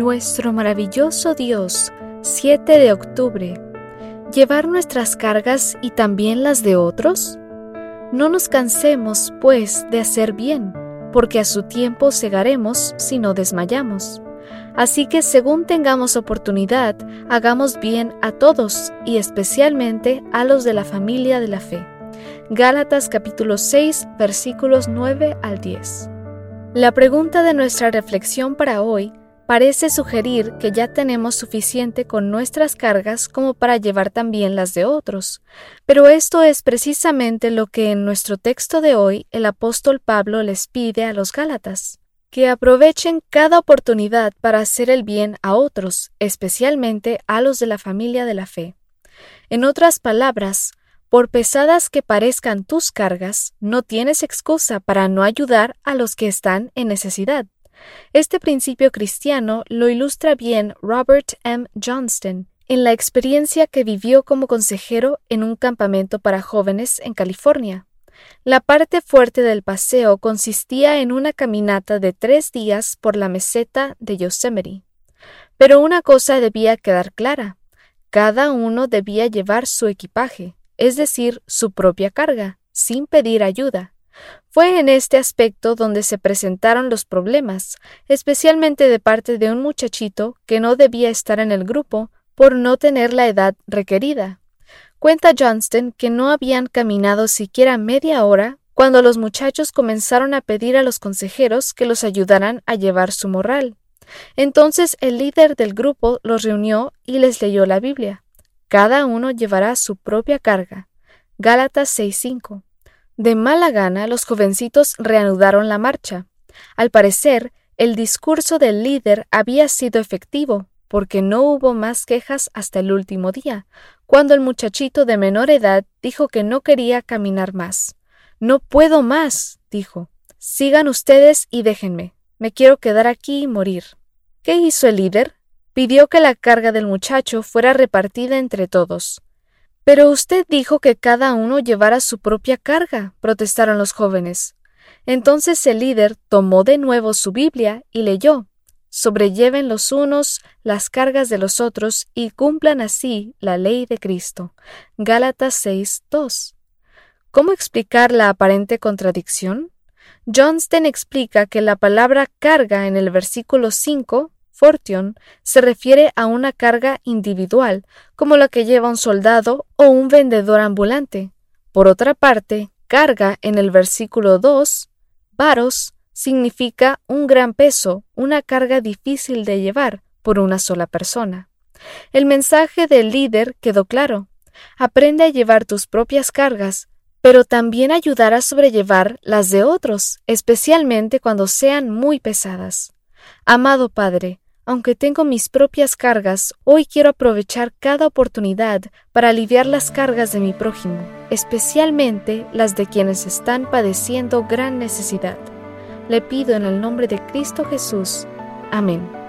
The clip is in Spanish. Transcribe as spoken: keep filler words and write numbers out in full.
Nuestro maravilloso Dios, siete de octubre. ¿Llevar nuestras cargas y también las de otros? No nos cansemos, pues, de hacer bien, porque a su tiempo segaremos si no desmayamos. Así que según tengamos oportunidad, hagamos bien a todos y especialmente a los de la familia de la fe. Gálatas capítulo seis, versículos nueve al diez. La pregunta de nuestra reflexión para hoy parece sugerir que ya tenemos suficiente con nuestras cargas como para llevar también las de otros, pero esto es precisamente lo que en nuestro texto de hoy el apóstol Pablo les pide a los Gálatas, que aprovechen cada oportunidad para hacer el bien a otros, especialmente a los de la familia de la fe. En otras palabras, por pesadas que parezcan tus cargas, no tienes excusa para no ayudar a los que están en necesidad. Este principio cristiano lo ilustra bien Robert M. Johnston en la experiencia que vivió como consejero en un campamento para jóvenes en California. La parte fuerte del paseo consistía en una caminata de tres días por la meseta de Yosemite. Pero una cosa debía quedar clara: cada uno debía llevar su equipaje, es decir, su propia carga, sin pedir ayuda. Fue en este aspecto donde se presentaron los problemas, especialmente de parte de un muchachito que no debía estar en el grupo por no tener la edad requerida. Cuenta Johnston que no habían caminado siquiera media hora cuando los muchachos comenzaron a pedir a los consejeros que los ayudaran a llevar su morral. Entonces el líder del grupo los reunió y les leyó la Biblia. Cada uno llevará su propia carga. Gálatas seis cinco. De mala gana, los jovencitos reanudaron la marcha. Al parecer, el discurso del líder había sido efectivo, porque no hubo más quejas hasta el último día, cuando el muchachito de menor edad dijo que no quería caminar más. «No puedo más», dijo. «Sigan ustedes y déjenme. Me quiero quedar aquí y morir». ¿Qué hizo el líder? Pidió que la carga del muchacho fuera repartida entre todos. «Pero usted dijo que cada uno llevara su propia carga», protestaron los jóvenes. Entonces el líder tomó de nuevo su Biblia y leyó: «Sobrelleven los unos las cargas de los otros y cumplan así la ley de Cristo». Gálatas seis dos. ¿Cómo explicar la aparente contradicción? Johnston explica que la palabra carga en el versículo cinco, fortune, se refiere a una carga individual, como la que lleva un soldado o un vendedor ambulante. Por otra parte, carga en el versículo dos, varos, significa un gran peso, una carga difícil de llevar por una sola persona. El mensaje del líder quedó claro: aprende a llevar tus propias cargas, pero también ayudar a sobrellevar las de otros, especialmente cuando sean muy pesadas. Amado Padre, aunque tengo mis propias cargas, hoy quiero aprovechar cada oportunidad para aliviar las cargas de mi prójimo, especialmente las de quienes están padeciendo gran necesidad. Le pido en el nombre de Cristo Jesús. Amén.